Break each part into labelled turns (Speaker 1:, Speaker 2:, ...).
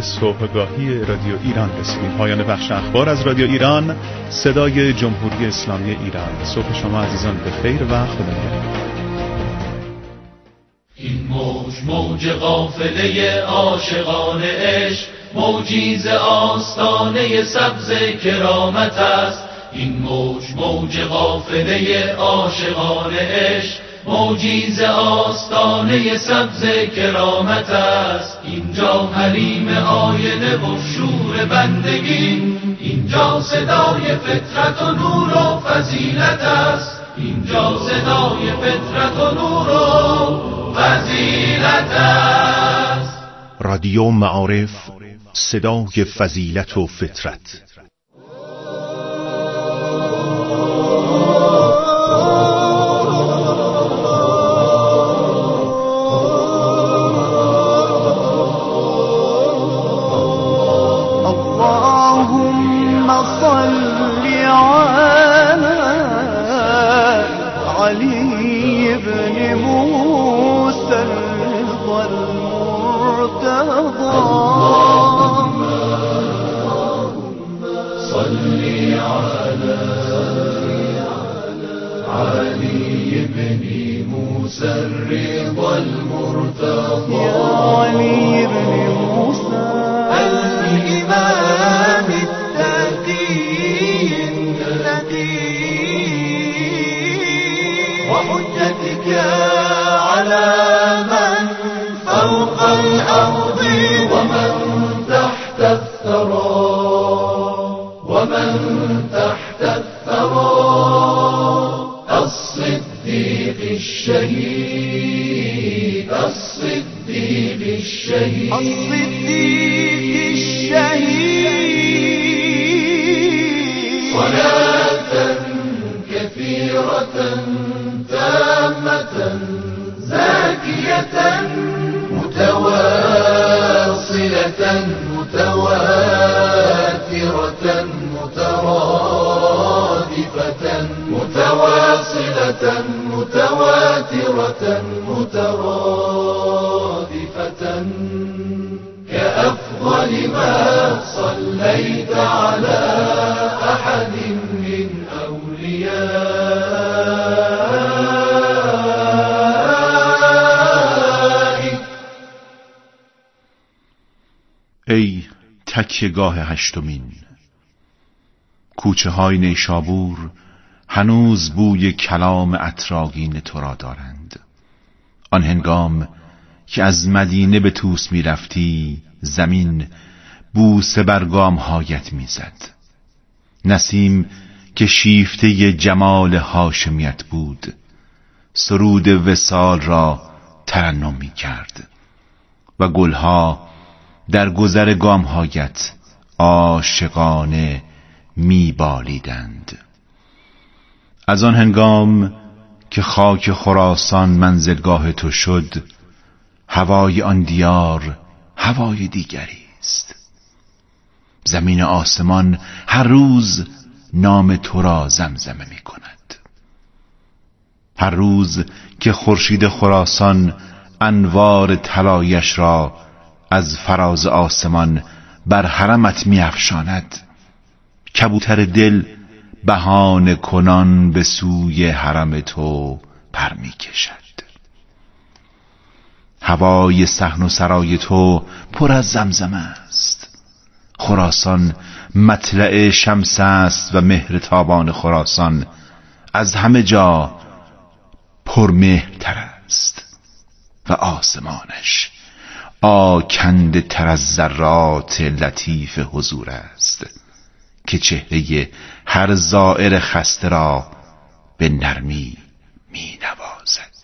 Speaker 1: صبحگاهی رادیو ایران رسیدیم. پایان بخش اخبار از رادیو ایران، صدای جمهوری اسلامی ایران. صبح شما عزیزان به خیر و خدا نگهدار.
Speaker 2: این موج قافله عاشقان عشق، موجی ز آستانه سبز کرامت است. این موج قافله عاشقان عشق، موجی ز آستانه سبز کرامت است. اینجا حریم آینه و شور بندگی، اینجا صدای فطرت و نور و فضیلت است. اینجا صدای فطرت و نور و فضیلت است.
Speaker 3: رادیو معارف، صدای فضیلت و فطرت.
Speaker 4: علي بن موسى المرتضى
Speaker 2: صل على علي بن موسى الرضا المرتضى.
Speaker 4: يا علي بن موسى الإمام التقي الذي وحجتك على من فوق الأرض
Speaker 2: ومن تحت الثرى، ومن تحت الثرى. الصديق الشهيد، الصديق الشهيد،
Speaker 4: الصديق الشهيد.
Speaker 2: صلاة كثيرة تامة زاكية متواصلة متواترة مترادفة متواصلة متواترة مترادفة كأفضل ما صليت على أحد من أوليائك.
Speaker 3: ای تکیهگاه هشتمین، کوچه های نیشابور هنوز بوی کلام اتراگین تو را دارند. آن هنگام که از مدینه به طوس می رفتی، زمین بوسه بر گام هایت می زد. نسیم که شیفته جمال هاشمیت بود، سرود وصال را ترنم می کرد و گلها در گذر گامهایت عاشقانه می بالیدند. از آن هنگام که خاک خراسان منزلگاه تو شد، هوای آن دیار هوای دیگری است. زمین آسمان هر روز نام تو را زمزمه می کند. هر روز که خورشید خراسان انوار طلایش را از فراز آسمان بر حرمت می افشاند، کبوتر دل بهانه کنان به سوی حرم تو پر می کشد. هوای صحن و سرای تو پر از زمزمه است. خراسان مطلع شمس است و مهر تابان خراسان از همه جا پرمهرتر است و آسمانش آکنده تر از ذرات لطیف حضور است که چهره هر زائر خسته را به نرمی می نوازد.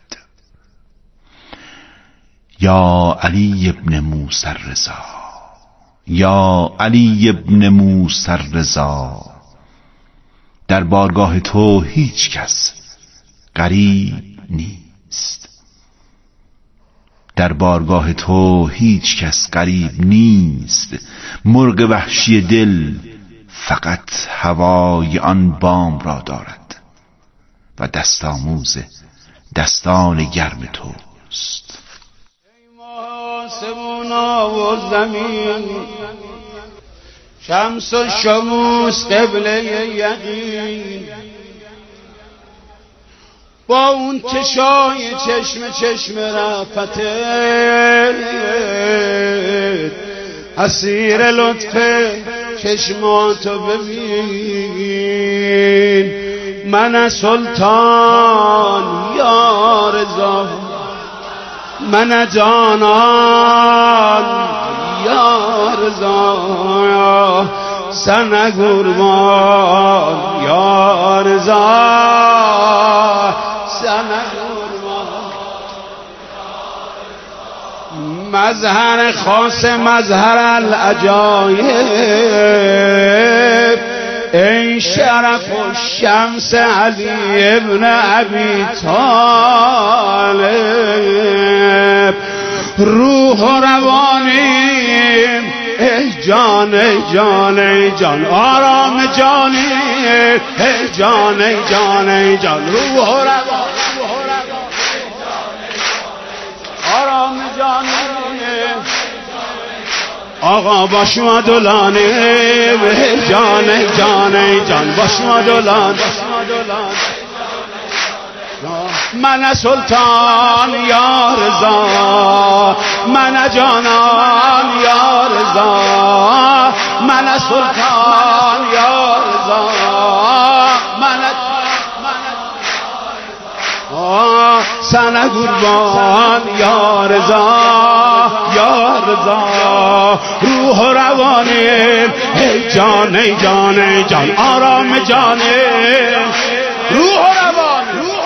Speaker 3: یا علی ابن موسی الرضا، یا علی ابن موسی الرضا، در بارگاه تو هیچ کس غریب نیست. در بارگاه تو هیچ کس غریب نیست. مرغ وحشی دل فقط هوای آن بام را دارد و دست آموز دستان گرم توست.
Speaker 5: آسمونا و زمین، شمس و شموس قبله یقین، با اون چشای چشم رفتت، اسیر لطف چشماتو ببین. من سلطان یا رضا، من جانان یا رضا، سن قربان یا رضا، سن قربان. مظهر خاص مظهر العجایب، ای شرف و شمس علی ابن ابی طالب، روح و روانیم ای جان ای جان ای جان، آرام جانیم ای جان ای جان ای جان، روح و روان آرام جانیم. آقا باشما دولانه جان جان جان، باشما دولانه. من سلطان یا رضا، من جانان یا رضا، من سلطان یا رضا، من سن قربان یا رضا یا رضا، روح و روانیم ای جان ای جان ای جان، آرام جانیم روح و روان.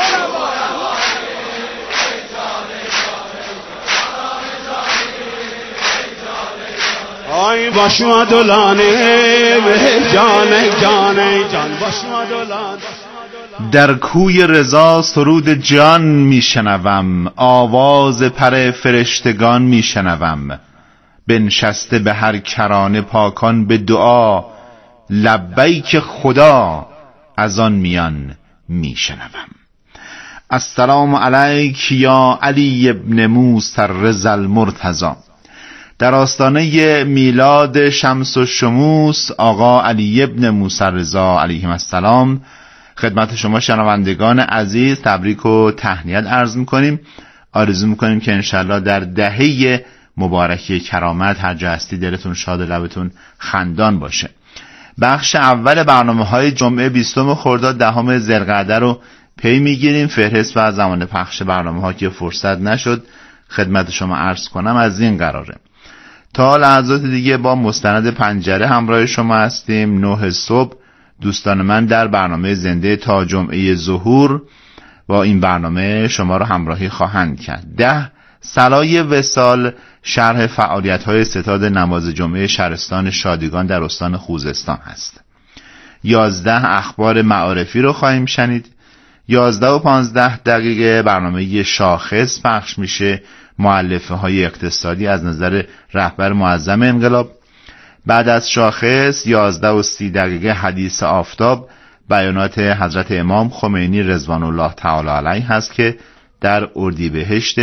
Speaker 5: آی باشما دولانیم ای جان ای جان ای جان، باشما دولان.
Speaker 3: در کوی رضا سرود جان میشنوم، آواز پر فرشتگان میشنوم، بنشسته به هر کرانه پاکان به دعا، لبیک خدا از آن میان میشنوم. السلام علیک یا علی ابن موسی الرضا المرتضی. در آستانه میلاد شمس و شموس آقا علی ابن موسی الرضا علیه السلام خدمت شما شنوندگان عزیز تبریک و تهنیت عرض میکنیم. آرزو میکنیم که انشالله در دهه مبارکی کرامت هر جا هستی دلتون شاد و لبتون خندان باشه. بخش اول برنامه‌های جمعه 20 خرداد 10 ذوالقعده رو پی میگیریم. فهرست و زمان پخش برنامه‌ها که فرصت نشد خدمت شما عرض کنم از این قراره. تا لحظات دیگه با مستند پنجره همراه شما هستیم. 9 صبح دوستان من در برنامه زنده تا جمعه ظهور با این برنامه شما رو همراهی خواهند کرد. 10 صلای وصال شرح فعالیت‌های ستاد نماز جمعه شهرستان شادیگان در استان خوزستان هست. 11 اخبار معارفی رو خواهیم شنید. 11 و 15 دقیقه برنامه شاخص پخش میشه، مؤلفه‌های اقتصادی از نظر رهبر معظم انقلاب. بعد از شاخص 11 و 30 دقیقه حدیث آفتاب، بیانات حضرت امام خمینی رضوان الله تعالی علیه هست که در اردیبهشت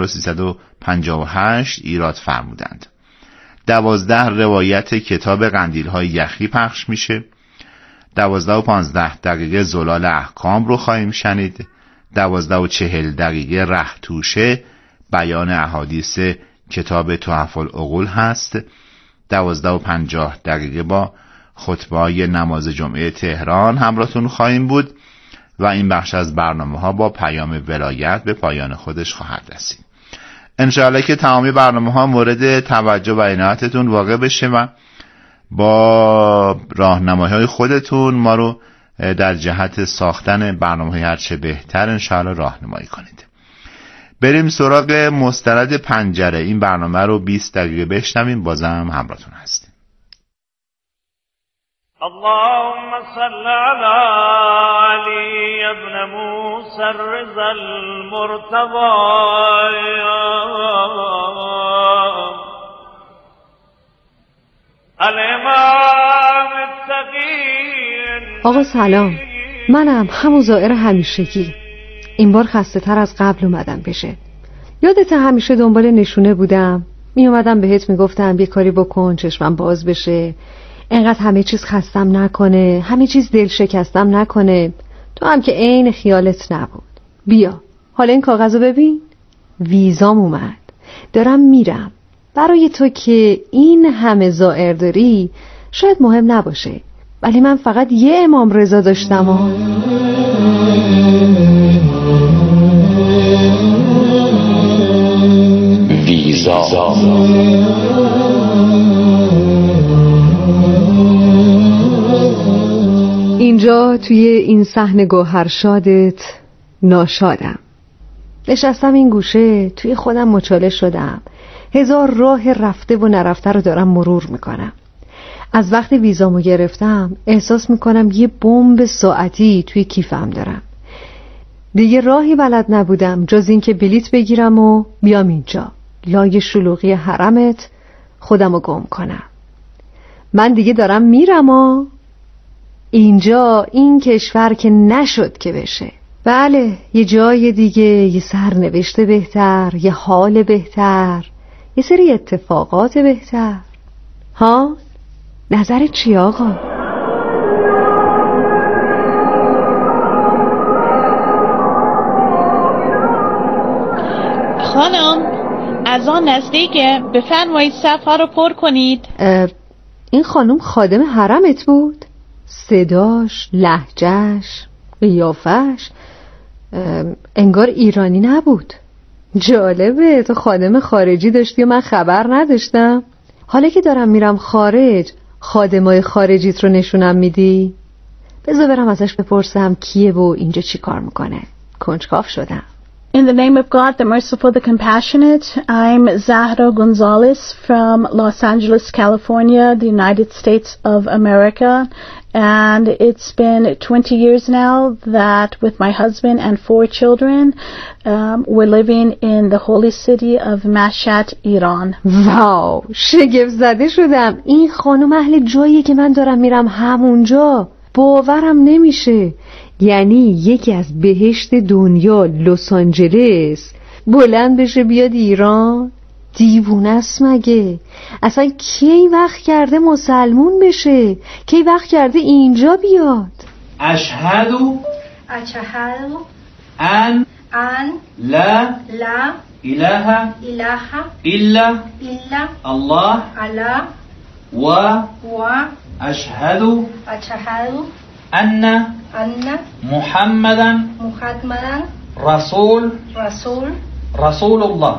Speaker 3: 1358 ایراد فرمودند. 12 روایت کتاب قندیل‌های یخی پخش میشه. 12 و 15 دقیقه زلال احکام رو خواهیم شنید. 12 و 40 دقیقه ره توشه بیان احادیث کتاب تحف العقول هست. 12 و 50 دقیقه با خطبه‌های نماز جمعه تهران همراهتون خواهیم بود و این بخش از برنامه‌ها با پیام ولایت به پایان خودش خواهد رسید. انشاءالله که تمامی برنامه‌ها مورد توجه و عنایتتون واقع بشه و با راهنمایی‌های خودتون ما رو در جهت ساختن برنامه‌های هرچه بهتر انشاءالله راهنمایی کنید. بریم سراغ مستند پنجره. این برنامه رو 20 دقیقه بشنویم. بازم همراهتون هستیم.
Speaker 6: اللهم صل علی علی ابن موسی الرضا المرتضی. الامام التقی.
Speaker 7: آقا سلام، منم همون زائر همیشگی. این بار خسته تر از قبل اومدم بشه. یادت همیشه دنبال نشونه بودم، می اومدم بهت میگفتم یه کاری بکن چشمم باز بشه، انقدر همه چیز خستم نکنه، همه چیز دل شکستم نکنه. تو هم که عین خیالت نبود. بیا حالا این کاغذو ببین، ویزام اومد، دارم میرم. برای تو که این همه زائر داری شاید مهم نباشه، ولی من فقط یه امام رضا داشتم.
Speaker 8: ویزا.
Speaker 7: اینجا توی این صحن گوهرشادت ناشادم. نشستم این گوشه، توی خودم مچاله شدم. هزار راه رفته و نرفته رو دارم مرور میکنم. از وقتی ویزامو گرفتم احساس میکنم یه بمب ساعتی توی کیفم دارم. دیگه راهی بلد نبودم جز این که بلیت بگیرم و بیام اینجا لای شلوغی حرمت خودمو گم کنم. من دیگه دارم میرم و اینجا این کشور که نشد که بشه. بله، یه جای دیگه، یه سرنوشت بهتر، یه حال بهتر، یه سری اتفاقات بهتر. ها؟ نظرت چی آقا؟
Speaker 9: خانم از آن نزدیکه، بفرمایید صفحه رو پر کنید.
Speaker 7: این خانم خادم حرمت بود؟ صداش، لهجهش، قیافش انگار ایرانی نبود. جالبه، تو خادم خارجی داشتی و من خبر نداشتم. حالا که دارم میرم خارج، خادمای خارجیت رو نشونم میدی؟ بذار برم ازش بپرسم کیه و اینجا چی کار میکنه. کنجکاو شدم.
Speaker 9: In the name of God, the merciful, the compassionate, I'm Zahra Gonzalez from Los Angeles, California, the United States of America. And it's been 20 years now that with my husband and 4 children, we're living in the holy city of Mashhad, Iran.
Speaker 7: واو، شگفت زده شدم. این خانم اهل جاییه که من دارم میرم همونجا. باورم نمیشه. یعنی یکی از بهشت دنیا لس آنجلس بلند بشه بیاد ایران؟ دیوونه است مگه؟ اصلا کی وقت کرده مسلمون بشه؟ کی وقت کرده اینجا بیاد؟
Speaker 10: اشهدو ان لا اله الا الله و اشهدو ان محمدا رسول الله.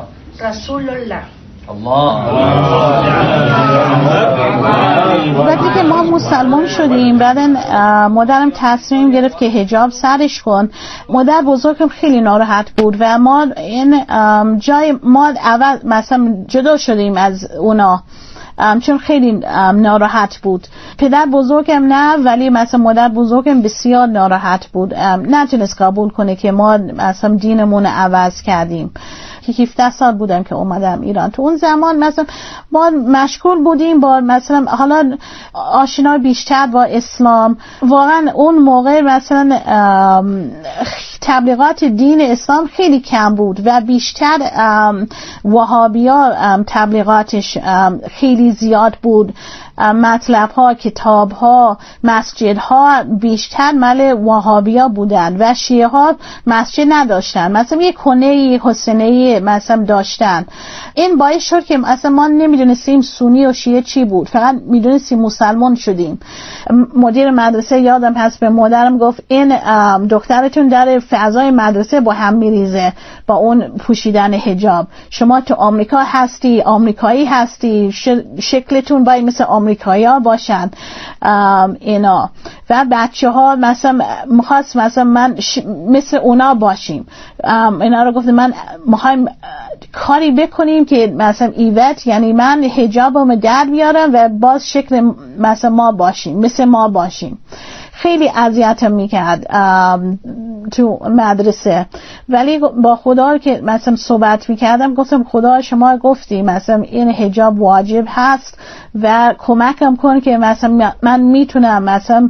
Speaker 9: وقتی که ما مسلمان شدیم، بعد مادرم تصمیم گرفت که حجاب سرش کن. مادر بزرگم خیلی ناراحت بود و ما این جای ما اول مثلا جدا شدیم از اونا، چون خیلی ناراحت بود. پدر بزرگم نه، ولی مثلا مادر بزرگم بسیار ناراحت بود. نتونست قبول کنه که ما مثلا دینمون عوض کردیم. 17 سال بودم که اومدم ایران. تو اون زمان مثلا ما مشغول بودیم با مثلا حالا آشنا بیشتر با اسلام. واقعا اون موقع مثلا تبلیغات دین اسلام خیلی کم بود و بیشتر وهابیا تبلیغاتش خیلی زیاد بود. مطلب ها، کتاب ها، مسجد ها بیشتر مال وهابیا بودن و شیعه ها مسجد نداشتن. مثلا یک کنه حسینی مثلا داشتن. این باعث شد که مثلا ما نمیدونستیم سنی و شیعه چی بود، فقط میدونستیم مسلمان شدیم. مدیر مدرسه یادم هست به مادرم گفت این دخترتون در فضای مدرسه با هم میریزه با اون پوشیدن حجاب. شما تو آمریکا هستی، آمریکایی هستی، شکلتون باید مثل آمریکایی‌ها باشن اینا. و بچه ها مثلا میخواست مثلا من مثل اونا باشیم. اینا رو گفت من میخوایم کاری بکنیم که مثلا ایوت، یعنی من حجابم در بیارم و باز شکل مثلا ما باشیم، مثل ما باشیم. خیلی اذیتم میکرد تو مدرسه، ولی با خدا که مثلا صحبت میکردم گفتم خدا شما گفتی مثلا این حجاب واجب هست و کمکم کن که مثلا من میتونم مثلا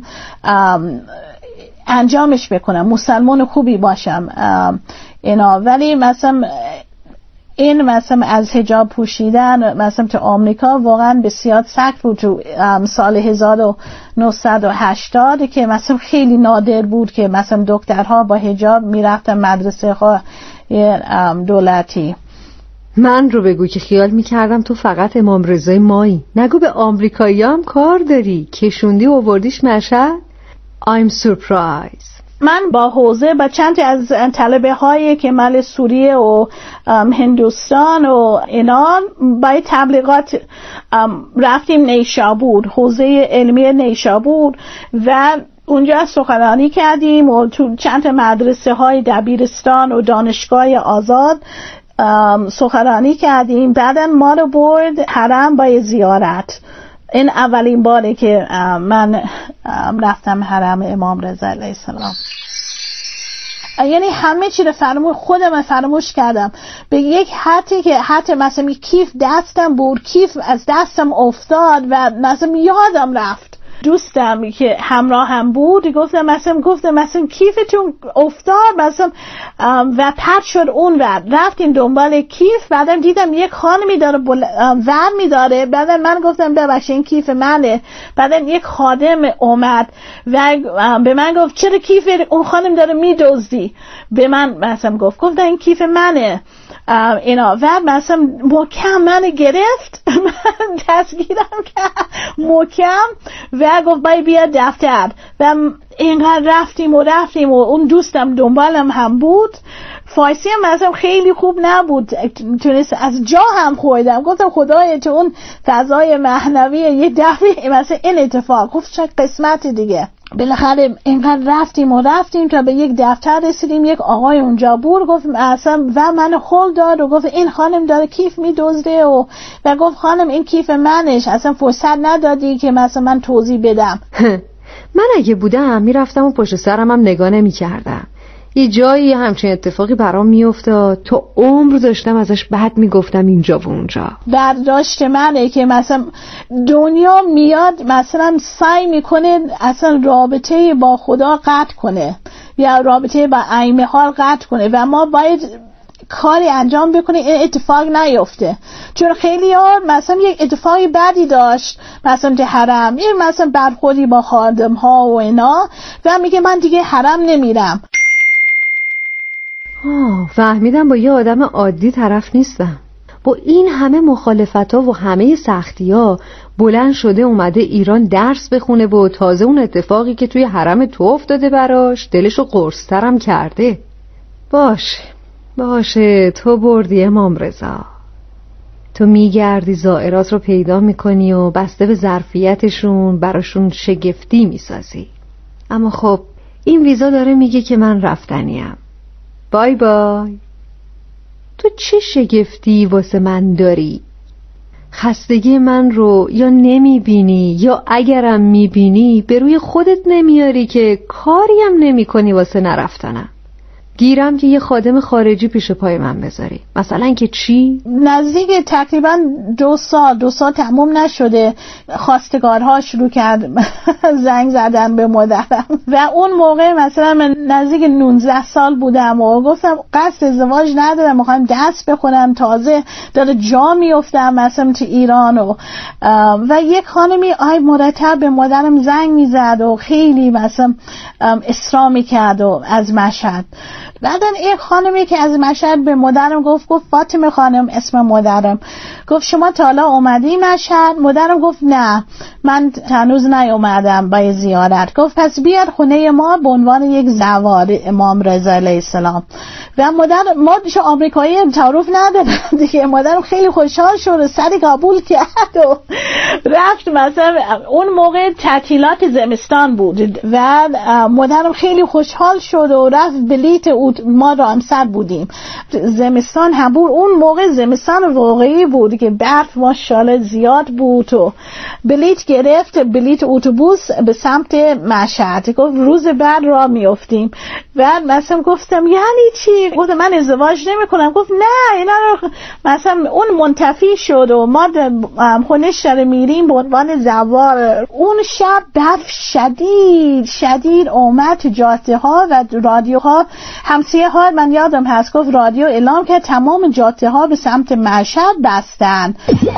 Speaker 9: انجامش بکنم، مسلمان خوبی باشم اینا. ولی مثلا این مثلا از حجاب پوشیدن مثلا تو آمریکا واقعا بسیار سخت بود تو سال 1980 که مثلا خیلی نادر بود که مثلا دخترها با حجاب میرفتن مدرسه ها دولتی.
Speaker 7: من رو بگو که خیال میکردم تو فقط امام رضای مایی، نگو به آمریکایی هم کار داری، کشوندی و آوردیش مشهد. I'm surprised.
Speaker 9: من با حوزه با چند از طلبه هایی که مال سوریه و هندوستان و اینا با تبلیغات رفتیم نیشابور، حوزه علمی نیشابور، و اونجا سخنرانی کردیم و تو چند مدرسه های دبیرستان و دانشگاه آزاد سخنرانی کردیم. بعدن ما رو برد حرم با زیارت. این اولین باره که من رفتم حرم امام رضا علیه السلام. یعنی همه چی رو خودم فراموش کردم. به یک حتی که حتی مثلا کیف دستم بود، کیف از دستم افتاد و مثلا یادم رفت. دوستم که همراه هم بود گفتم مثلا کیفتون افتاد مثلا و پرت شد اون و رفتیم دنبال کیف. بعدم دیدم یک خانمی داره ور میداره. بعدم من گفتم ببخشید این کیف منه. بعدم یک خادم اومد و به من گفت چرا کیف اون خانم داره میدزدی؟ به من مثلا گفتم این کیف منه اینا. و مثلا محکم من گرفت، من دستگیرم کرد محکم و گفت باید بیا دفتر. و اینقدر رفتیم و اون دوستم دنبالم هم بود. فارسی هم مثلا خیلی خوب نبود، تونست از جا هم خوردم. گفتم خدایا تو اون فضای معنوی یه دفعه مثلا این اتفاق. گفت چه قسمت دیگه. بالاخره اینقدر رفتیم تا به یک دفتر رسیدیم. یک آقای اونجا بود گفت اصلا و من هول داد و گفت این خانم داره کیف میدزده و گفت خانم این کیف منش، اصلا فرصت ندادی که مثلا من توضیح بدم.
Speaker 7: من اگه بودم میرفتم و پشت سرم هم نگاه نمی‌کردم. یه جایی همچین اتفاقی برام میافتاد تو عمر داشتم ازش بد میگفتم اینجا و اونجا.
Speaker 9: برداشت منه که مثلا دنیا میاد مثلا سعی میکنه اصلا رابطه با خدا قطع کنه یا رابطه با ائمه ها قطع کنه و ما باید کاری انجام بکنه این اتفاق نیفته. چون خیلی ها مثلا یک اتفاقی بدی داشت مثلا تو حرم، این مثلا برخوردی با خادم ها و اینا و میگه من دیگه حرم نمیرم.
Speaker 7: فهمیدم با یه آدم عادی طرف نیستم. با این همه مخالفت‌ها و همه سختی‌ها بلند شده اومده ایران درس بخونه و تازه اون اتفاقی که توی حرم تو افتاده براش دلشو قرص‌ترم کرده. باشه تو بردی امام رضا. تو میگردی زائرات رو پیدا میکنی و بسته به ظرفیتشون براشون شگفتی میسازی. اما خب این ویزا داره میگه که من رفتنیم. بای بای. تو چه شگفتی واسه من داری؟ خستگی من رو یا نمیبینی یا اگرم میبینی به روی خودت نمیاری که کاری هم نمی کنی واسه نرفتنم. گیرم که یه خادم خارجی پیش پای من بذاری. مثلا که چی؟
Speaker 9: نزدیک تقریبا 2 سال تموم نشده خواستگارها شروع کرد زنگ زدن به مادرم و اون موقع مثلا من نزدیک 19 سال بودم و گفتم قصد ازدواج ندارم، میخوام درس بخونم، تازه داره جا میافتم مثلا تو ایران و یک خانمی مرتب به مادرم زنگ میزد و خیلی مثلا اصرار میکرد و از مشهد. بعدن یک خانمی که از مشهد به مادرم گفت فاطمه خانم اسم مادرم، گفت شما تا حالا اومدی مشهد؟ مادرم گفت نه من هنوز نیومدم با زیارت. گفت پس بیاد خونه ما به عنوان یک زوار امام رضا علیه السلام. و ما آمریکایی تعارف ندارم دیگه. مادرم خیلی خوشحال شد و سری قبول کرد و رفت. مثلا اون موقع تعطیلات زمستان بود و مادرم خیلی خوشحال شد و رفت بلیت ما رامسر بودیم زمستان هم بود. اون موقع زمستان واقعی بود که برف ماشاءالله زیاد بود و بلیت گرفت، بلیت اتوبوس به سمت مشهد. گفت روز بعد راه میافتیم و مثلا گفتم یعنی چی؟ گفت من ازدواج نمی کنم. گفت نه اینا رو مثلا اون منتفی شد و ما خونش داره میریم به عنوان زوار. اون شب برف شدید اومد تو جاده ها و رادیوها شمسیه ها من یادم هست گفت رادیو اعلام کرد تمام جاده ها به سمت مشهد بستن.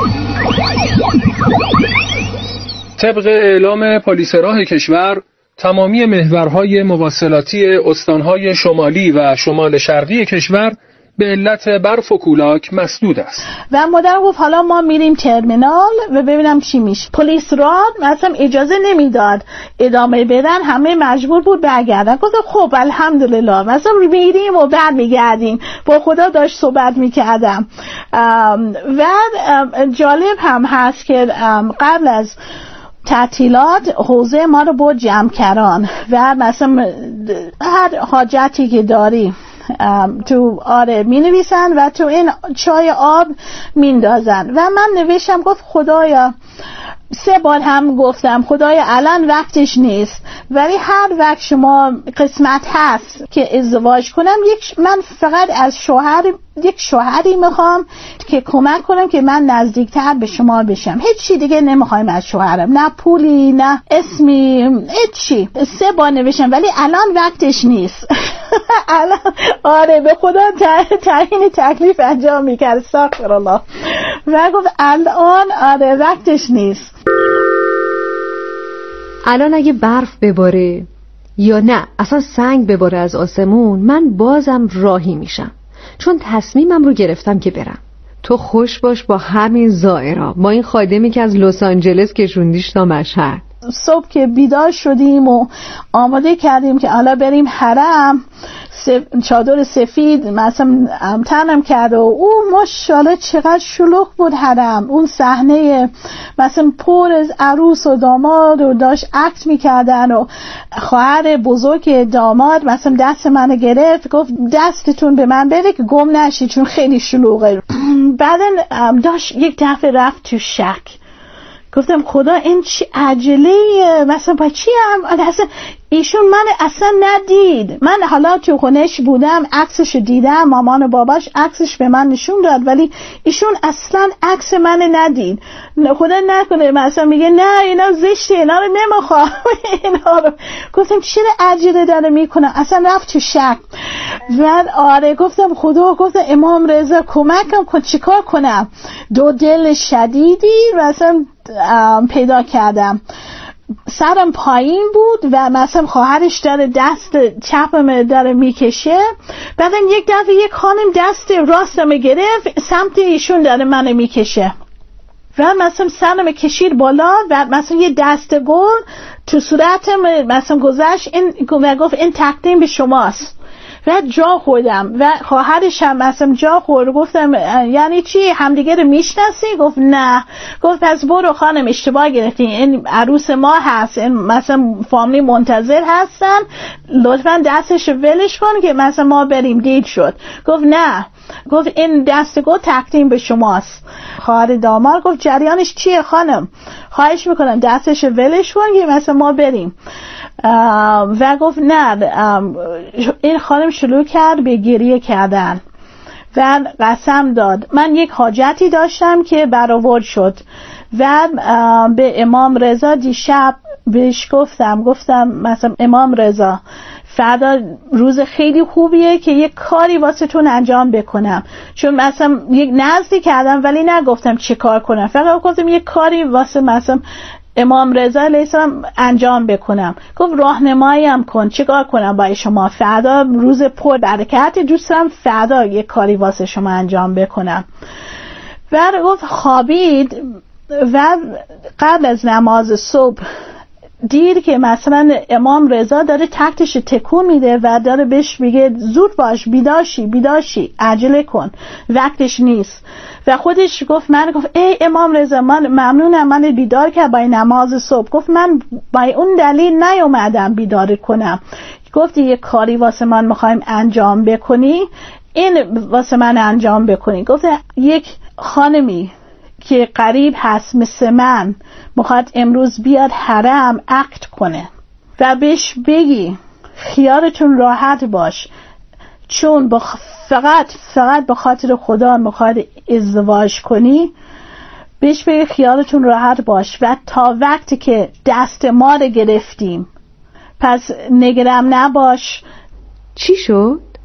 Speaker 8: طبق اعلام پلیس راه کشور تمامی محورهای مواصلاتی استانهای شمالی و شمال شرقی کشور به علت برف و کولاک مسدود است.
Speaker 9: و مادرم گفت حالا ما میریم ترمینال و ببینم چی میشه. پلیس راد مثلا اجازه نمیداد ادامه بدن، همه مجبور بود برگردن. گفتم خب الحمدلله مثلا میریم و برمیگردیم. با خدا داشت صحبت میکردم. و جالب هم هست که قبل از تعطیلات حوزه ما رو بود جمع‌کران و مثلا هر حاجتی که داری تو می نویسن و تو این چای آب میندازن. و من نوشتم گفت خدایا 3 بار هم گفتم خدایا الان وقتش نیست، ولی هر وقت شما قسمت هست که ازدواج کنم من فقط از یک شوهری میخوام که کمک کنم که من نزدیکتر به شما بشم. هیچ چی دیگه نمیخوایم از شوهرم، نه پولی نه اسمی، هیچ چی. 3 بار نوشتم ولی الان وقتش نیست. الان آره به خدا تعیین تکلیف انجام میکرد استغفر الله و گفت الان آره وقتش نیست.
Speaker 7: الان اگه برف بباره یا نه اصلا سنگ بباره از آسمون، من بازم راهی میشم، چون تصمیمم رو گرفتم که برم. تو خوش باش با همین زائرا، با این خادمی که از لس آنجلس کشوندیش تا مشهد.
Speaker 9: صبح که بیدار شدیم و آماده کردیم که حالا بریم حرم، چادر سفید مثلا تنم کرد و او ماشاءالله چقدر شلوغ بود حرم. اون صحنه مثلا پر از عروس و داماد و داشت عکس میکردن و خواهر بزرگ داماد مثلا دست منو گرفت گفت دستتون به من بده که گم نشی چون خیلی شلوغه. بعدن داشت یک دفعه رفت تو شک. گفتم خدا این چی عجله مثلا با چی هم اصلا ایشون من اصلا ندید. من حالا تو خونش بودم عکسش دیدم، مامان و باباش عکسش به من نشون داد ولی ایشون اصلا عکس من ندید. خدا نکنه مثلا میگه نه اینا زشته اینا رو نمیخوام اینا رو. گفتم چرا عجله داره میکنه، اصلا رفت تو شک. و آره گفتم خدا، گفتم امام رضا کمکم کن چیکار کنم. دو دل شدیدی مثلا پیدا کردم. سرم پایین بود و مثلا خواهرش داره دست چپم داره میکشه. بعدم یک دفعه یک خانم دست راستم گرفت سمت ایشون داره منو میکشه و مثلا سرم کشید بالا و مثلا یه دست گل تو صورتم مثلا گذاشت. این گفت این تقدیم به شماست. و جا خوردم و خواهرش هم مثلا جا خورد. گفتم یعنی چی همدیگه رو میشناسی؟ گفت نه. گفت پس برو خانم اشتباه گرفتی، این عروس ما هست، این مثلا فامیلی منتظر هستن، لطفا دستش ولش کن که مثلا ما بریم. دید شد. گفت نه. گفت این دستگو تقدیم به شماست. خواهر داماد گفت جریانش چیه خانم؟ خواهش میکنم دستش ولش کن که مثلا ما بریم. و گفت نه. این خانم شروع کرد به گریه کردن و قسم داد. من یک حاجتی داشتم که برآورد شد و به امام رضا دیشب بهش گفتم مثلا امام رضا فردا روز خیلی خوبیه که یک کاری واسه تون انجام بکنم، چون مثلا یک نذری کردم ولی نگفتم چه کار کنم، فقط گفتم یک کاری واسه مثلا امام رضا علیه السلام انجام بکنم. گفت راهنماییم کن چیکار کنم برای شما، فردا روز پر برکت، دوست دارم فردا یک کاری واسه شما انجام بکنم. و گفت خوابید و قبل از نماز صبح دید که مثلا امام رضا داره تختش تکون میده و داره بهش میگه زود باش، بیداشی عجله کن، وقتش نیست. و خودش گفت ای امام رضا من ممنونم من بیدار کرد برای نماز صبح. گفت من برای اون دلیل نیومدم بیدار کنم. گفتی یک کاری واسه من میخوایم انجام بکنی، این واسه من انجام بکنی. گفت یک خانمی که قریب هست مثل من میخواد امروز بیاد حرم عقد کنه و بهش بگی خیالتون راحت باش، چون فقط به خاطر خدا میخواد ازدواج کنی. بهش بگی خیالتون راحت باش و تا وقتی که دست ما رو گرفتیم پس نگران نباش.
Speaker 7: چی شد؟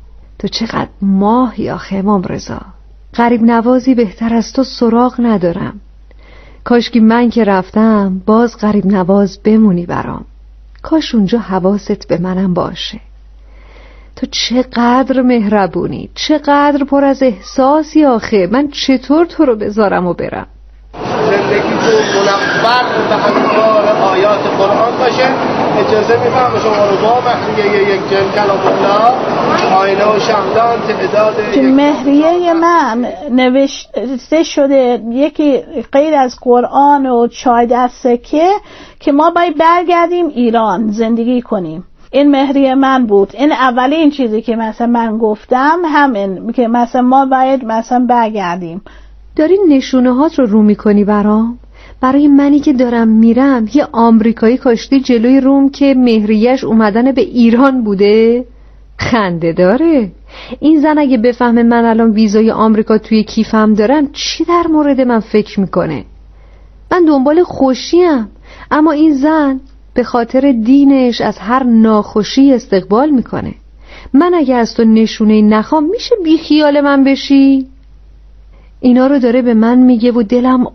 Speaker 7: تو چقدر ماهی آخه امام رضا. غریب نوازی بهتر از تو سراغ ندارم. کاش که من که رفتم باز غریب نواز بمونی برام. کاش اونجا حواست به منم باشه. تو چقدر مهربونی، چقدر پر از احساسی آخه. من چطور تو رو بذارم و برم؟
Speaker 11: زندگی تو منور و تفکر آیات قرآن باشه. اجازه میفهم شما رو با مهریه یک کلام الله آینه و شمدان تعداد
Speaker 9: تو مهریه من نوشته شده یکی غیر از قرآن و چای دسته که ما باید برگردیم ایران زندگی کنیم. این مهریه من بود. این اولین چیزی که مثلا من گفتم همین که مثلا ما باید مثلا برگردیم.
Speaker 7: داری نشونه هات رو میکنی برام؟ برای منی که دارم میرم یه آمریکایی کاشتی جلوی روم که مهریه‌اش اومدن به ایران بوده؟ خنده داره. این زن اگه بفهمه من الان ویزای آمریکا توی کیفم دارم چی در مورد من فکر میکنه؟ من دنبال خوشیم، اما این زن به خاطر دینش از هر ناخوشی استقبال میکنه. من اگه از تو نشونه نخوام میشه بی خیال من بشی؟ اینا رو داره به من میگه و دلم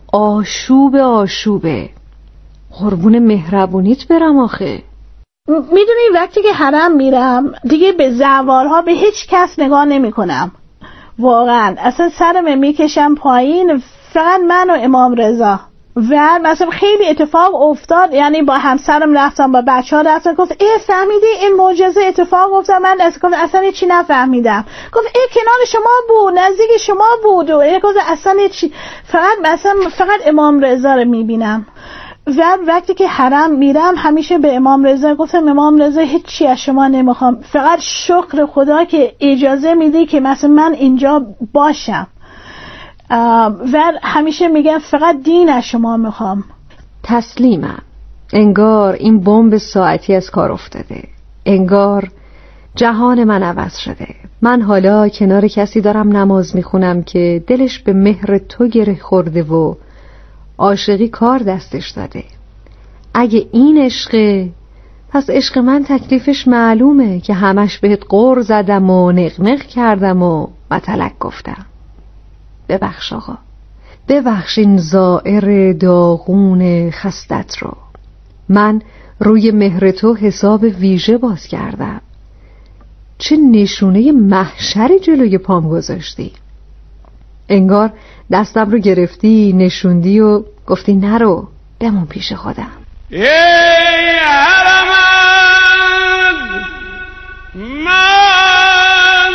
Speaker 7: آشوبه. قربون مهربونیت برم آخه.
Speaker 9: میدونی وقتی که حرم میرم دیگه به زوارها به هیچ کس نگاه نمی کنم. واقعا اصلا سرم میکشم پایین، فقط من و امام رضا. و مثلا خیلی اتفاق افتاد، یعنی با همسرم رفتم، با بچه ها رفتم، گفت فهمیدی این معجزه اتفاق افتاد؟ من اصلا هیچی نفهمیدم. گفت کنار شما بود، نزدیک شما بود، و گفت اصلا هیچی، فقط امام رضا رو میبینم. و وقتی که حرم میرم همیشه به امام رضا گفتم امام رضا هیچی از شما نمیخوام، فقط شکر خدا که اجازه میدی که مثلا من اینجا باشم. و همیشه میگم فقط دین از شما میخوام.
Speaker 7: تسلیمم. انگار این بمب ساعتی از کار افتاده. انگار جهان من عوض شده. من حالا کنار کسی دارم نماز میخونم که دلش به مهر تو گره خورده و عاشقی کار دستش داده. اگه این عشقه، پس عشق من تکلیفش معلومه که همش بهت غر زدم و نقنق کردم و مطلق گفتم. ببخش آقا، ببخش این زائر داغون خستت رو. من روی مهر تو حساب ویژه باز کردم. چه نشونه محشری جلوی پام گذاشتی. انگار دستم رو گرفتی، نشوندی و گفتی نرو، بمون پیش خودم.
Speaker 5: ای حرمت من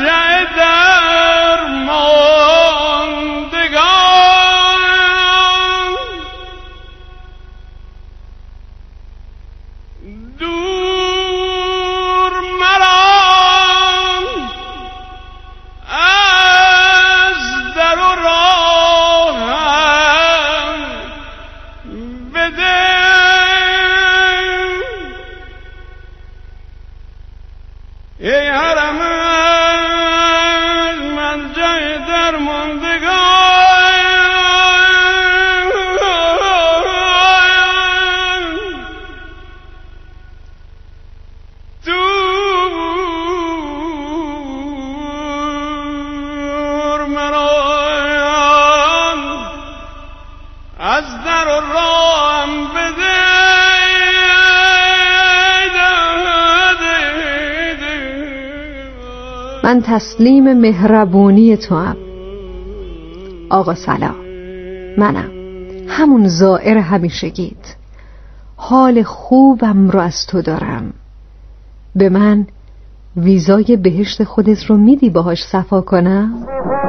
Speaker 5: جدر ماندگان، دور مران از در و راهم بده. ای حرم من جای در ماندگان، دور مران از در و راهم بده.
Speaker 7: من تسلیم مهربونی تو هم. آقا سلام، منم همون زائر همیشگیت. حال خوبم رو از تو دارم. به من ویزای بهشت خودت رو میدی باهاش صفا کنم؟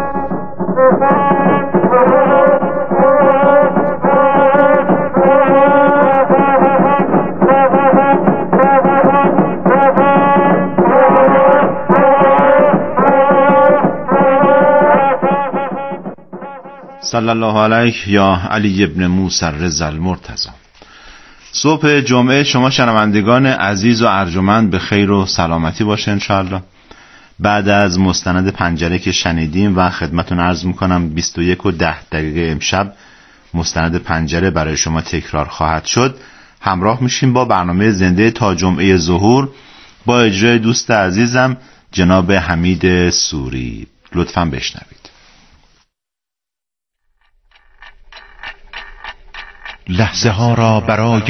Speaker 3: صلی الله علیه یا علی ابن موسی الرضا المرتضی. صبح جمعه شما شنوندگان عزیز و ارجمند به خیر و سلامتی باشه انشاءالله. بعد از مستند پنجره که شنیدیم و خدمتون عرض میکنم 21:10 امشب مستند پنجره برای شما تکرار خواهد شد. همراه میشیم با برنامه زنده تا جمعه ظهور با اجرای دوست عزیزم جناب حمید سوری. لطفاً بشنوید. لحظه ها را برای